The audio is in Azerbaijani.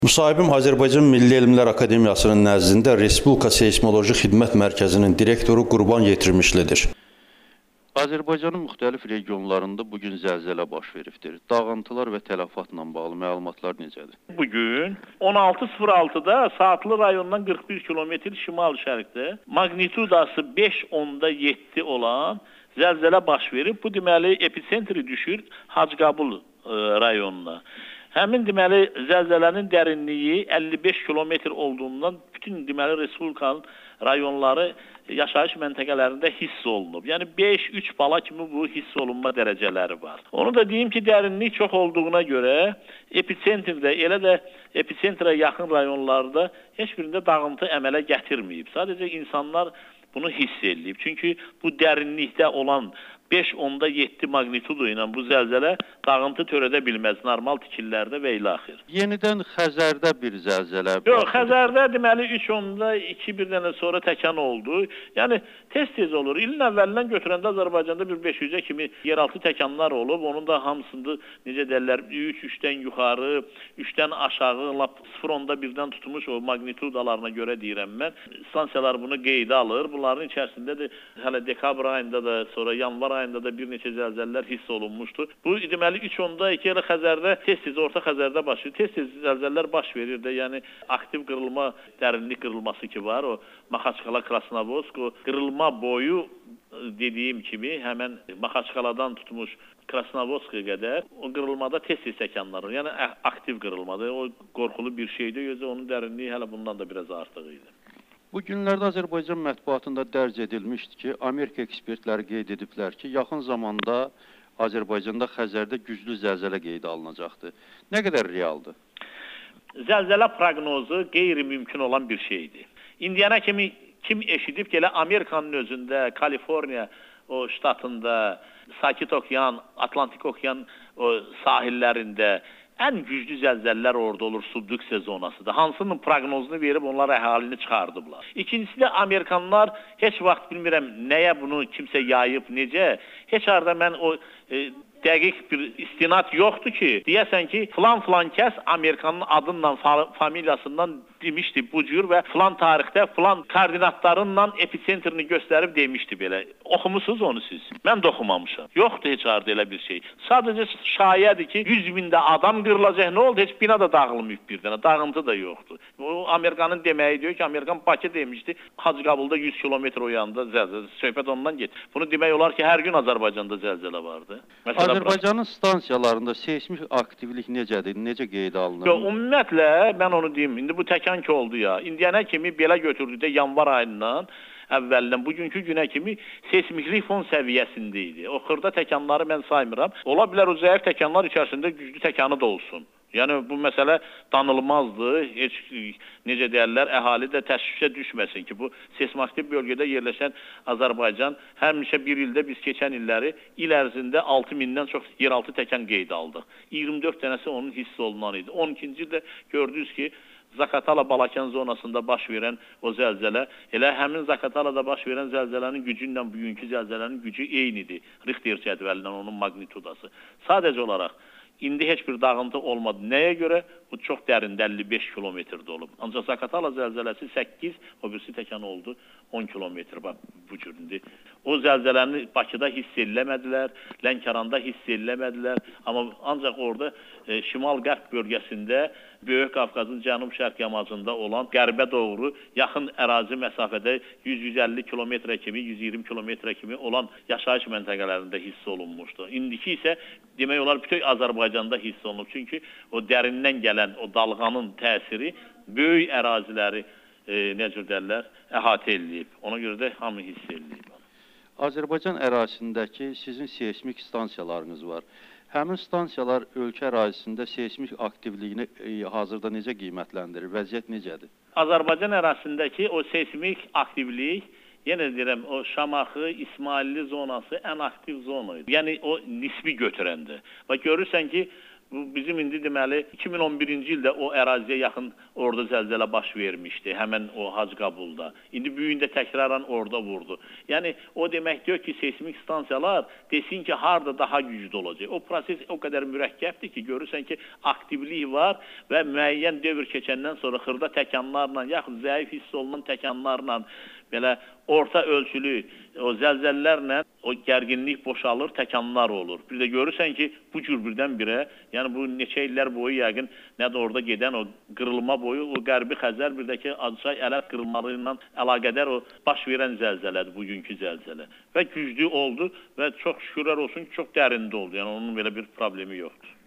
Müsahibim Azərbaycan Milli Elmlər Akademiyasının nəzdində Respublika Seysmoloji Xidmət Mərkəzinin direktoru Qurban Yetirmişlidir. Azərbaycanın müxtəlif regionlarında bugün zəlzələ baş veribdir. Dağıntılar və tələfatla bağlı məlumatlar necədir? Bugün 16:06-da Saatlı rayonundan 41 kilometr şimal-şərqdə magnitudası 5.7 olan zəlzələ baş verib. Bu deməli epitsentri düşür Hacıqabul rayonuna. Həmin deməli zəlzələnin dərinliyi 55 kilometr olduğundan bütün deməli Respublikanın rayonları yaşayış məntəqələrində hiss olunub. Yəni 5-3 bala kimi bu hiss olunma dərəcələri var. Onu da deyim ki, dərinlik çox olduğuna görə episentrdə, elə də episentrə yaxın rayonlarda heç birində dağıntı əmələ gətirməyib. Sadəcə insanlar bunu hiss edib. Çünki bu dərinlikdə olan 5.7 magnitudu ilə bu zəlzələ dağıntı törədə bilməz normal tikillərdə və ilaxır. Yenidən Xəzərdə bir zəlzələ. Yox, Xəzərdə deməli 3.2 bir dənə sonra təkan oldu. Yəni tez-tez olur. İlin əvvəlindən götürəndə Azərbaycanda bir 500-ə kimi yeraltı təkanlar olub. Onun da hamısında necə deyirlər 3-3-dən yuxarı, 3-dən aşağı, lap 0.1-dən tutmuş o magnitudalarına görə deyirəm mən. Stansiyalar bunu qeydə alır. Bunların içərisində də hələ dekabr ayında da, sonra yanvar ayında da bir neçə zəlzələlər hiss olunmuşdu. Bu deməli 3.2 ilə Xəzərdə tez-tez Orta Xəzərdə baş verir. Tez-tez zəlzələlər baş verir də. Yəni aktiv qırılma, dərinlik qırılması ki var. O Maxaçkala, Krasnovodsk, o qırılma boyu dediyim kimi həmən Maxaçkaladan tutmuş Krasnovodsk'a qədər o qırılmada tez-tez təkanlar olur. Yəni aktiv qırılmadır. O qorxulu bir şeydir. Özü onun dərinliyi hələ bundan da biraz artıq idi. Bu günlərdə Azərbaycan mətbuatında dərc edilmişdi ki, Amerika ekspertləri qeyd ediblər ki, yaxın zamanda Azərbaycanda Xəzərdə güclü zəlzələ qeydə alınacaqdır. Nə qədər realdır? Zəlzələ proqnozu qeyri-mümkün olan bir şeydir. İndiyana kimi kim eşidib ki, elə Amerikanın özündə, Kaliforniya o ştatında, Sakit Okean, Atlantik Okean o sahillərində ən güclü zəlzələlər orada olur, subduksiya zonasıdır. Hansının proqnozunu verib onlar əhalini çıxardıblar. İkincisi də Amerikanlar heç vaxt bilmirəm nəyə bunu kimsə yayıb, necə. Heç arada mən o dəqiq bir istinad yoxdur ki, deyəsən ki, filan kəs Amerikanın adından, familiyasından demişdi bu cür və filan tarixdə filan koordinatlarınla epitsentrini göstərib demişdi belə. Oxumusunuz onu siz? Mən də oxumamışam. Yoxdur heç arada elə bir şey. Sadəcə şayədir ki, 100.000 adam qırılacaq. Nə oldu? Heç bina da dağılmayıb bir dənə. Dağıntı da yoxdur. O Amerikanın deməyi diyor ki, Amerikan Bakı demişdi. Hacıqabulda 100 kilometr o yanda zəlzələ. Söhbət ondan get. Bunu demək olar ki, hər gün Azərbaycanda zəlzələ vardı. Məsələn, Azərbaycanın stansiyalarında seysmik aktivlik necədir? Necə qeydə alınır? Yox, ümumiyyətlə mən onu deyim. İndi bu təkan ki oldu ya. İndiyana kimi belə götürdükdə yanvar ayından əvvəldən bugünkü günə kimi seysmiklik fon səviyyəsində idi. O xırda təkanları mən saymıram. Ola bilər o zəif təkanlar içərisində güclü təkanı da olsun. Yəni bu məsələ danılmazdır. Heç necə deyirlər, əhali də təşvişə düşməsin ki, bu seysmaktiv bölgədə yerləşən Azərbaycan həmişə bir ildə biz keçən illəri il ərzində 6.000-dən çox yeraltı təkan qeydə aldıq. 24 dənəsi onun hiss olunan idi. 12-ci ildə gördünüz ki, Zakatala Balakən zonasında baş verən o zəlzələ, elə həmin Zakatalada baş verən zəlzələnin gücü ilə bugünkü zəlzələnin gücü eynidir. Richter cədvəlindən onun magnitudası. Sadəcə olaraq İndi heç bir dağıntı olmadı. Nəyə görə? Bu çox dərində 55 kilometrdə olub. Ancaq Zakatala zəlzələsi 8, o birisi təkan oldu 10 kilometr bu cüründür. O zəlzələni Bakıda hiss ediləmədilər, Lənkəranda hiss ediləmədilər. Amma ancaq orada şimal-qərb bölgəsində Böyük Qafqazın cənub-şərq yamacında olan qərbə doğru yaxın ərazi məsafədə 100-150 kilometrə kimi, 120 kilometrə kimi olan yaşayış məntəqələrində hiss olunmuşdu. İndiki isə demək olar bütün Azərbaycanda hiss olunub. Çünki o dərindən gələn o dalğanın təsiri böyük əraziləri necə deyirlər, əhatə edilib. Ona görə də hamı hiss edilib. Azərbaycan ərazisindəki sizin seysmik stansiyalarınız var. Həmin stansiyalar ölkə ərazisində seysmik aktivliyini hazırda necə qiymətləndirir? Vəziyyət necədir? Azərbaycan ərazisindəki o seysmik aktivlik, yenə deyirəm, o Şamaxı, İsmailli zonası ən aktiv zona idi. Yəni o nisbi götürəndə. Və görürsən ki, Bu bizim indi deməli 2011-ci ildə o əraziyə yaxın orada zəlzələ baş vermişdi, həmin o Hacıqabulda. İndi bu gün də təkrarən orada vurdu. Yəni o demək deyil ki, seysmik stansiyalar desin ki, harda daha güclü olacaq. O proses o qədər mürəkkəbdir ki, görürsən ki, aktivlik var və müəyyən dövr keçəndən sonra xırda təkanlarla, yaxud zəif hiss olunan təkanlarla belə orta ölçülü o zəlzələlərlə o gərginlik boşalır, təkanlar olur. Bir də görürsən ki, bu cür birdən-birə, yəni bu neçə illər boyu yəqin nə də orada gedən o qırılma boyu, o Qərbi Xəzər, bir də ki, Acıçay Ələt qırılmaları ilə əlaqədar o baş verən zəlzələdir, bugünkü zəlzələ. Və güclü oldu və çox şükürlər olsun ki, çox dərində oldu. Yəni onun belə bir problemi yoxdur.